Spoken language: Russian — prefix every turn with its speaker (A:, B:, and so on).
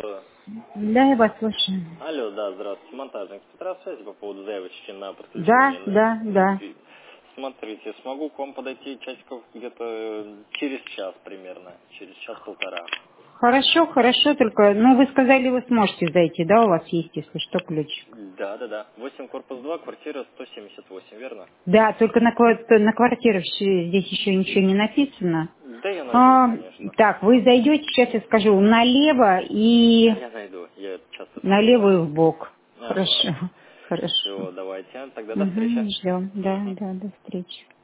A: Да, я вас слушаю.
B: Алло, да, здравствуйте. Монтажник связи по поводу заявочки на
A: Да,
B: подключение.
A: да.
B: Смотрите, смогу к вам подойти часиков где-то через час примерно, через час-полтора.
A: Хорошо, только, вы сказали, вы сможете зайти, да, у вас есть, если что, ключ?
B: Да. 8 корпус 2, квартира 178, верно?
A: Да, только на квартиру здесь еще ничего не написано.
B: Да, я найду, конечно.
A: Так, вы зайдете, сейчас я скажу, налево и
B: Я найду, я часто такое
A: налево
B: бывает.
A: и вбок.
B: Ага.
A: Хорошо.
B: Все, давайте, тогда до встречи.
A: Ждем, да, до встречи.